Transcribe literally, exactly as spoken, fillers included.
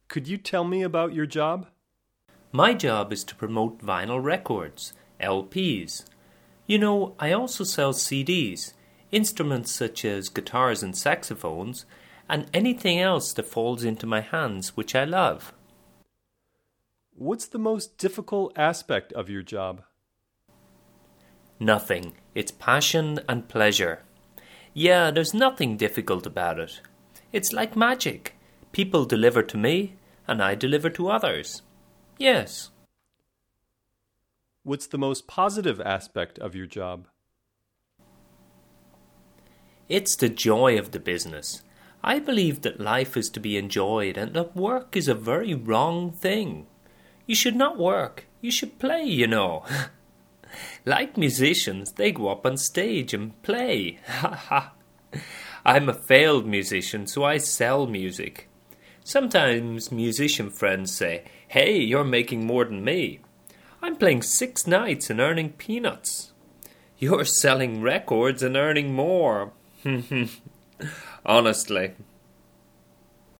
Could you tell me about your job? My job is to promote vinyl records, L Ps. You know, I also sell C Ds, instruments such as guitars and saxophones, and anything else that falls into my hands which I love. What's the most difficult aspect of your job? Nothing. It's passion and pleasure. Yeah, there's nothing difficult about it. It's like magic. People deliver to me, and I deliver to others. Yes. What's the most positive aspect of your job? It's the joy of the business. I believe that life is to be enjoyed and that work is a very wrong thing. You should not work. You should play, you know. Like musicians, they go up on stage and play. Ha ha. I'm a failed musician, so I sell music. Sometimes musician friends say, "Hey, you're making more than me. I'm playing six nights and earning peanuts. You're selling records and earning more." Honestly,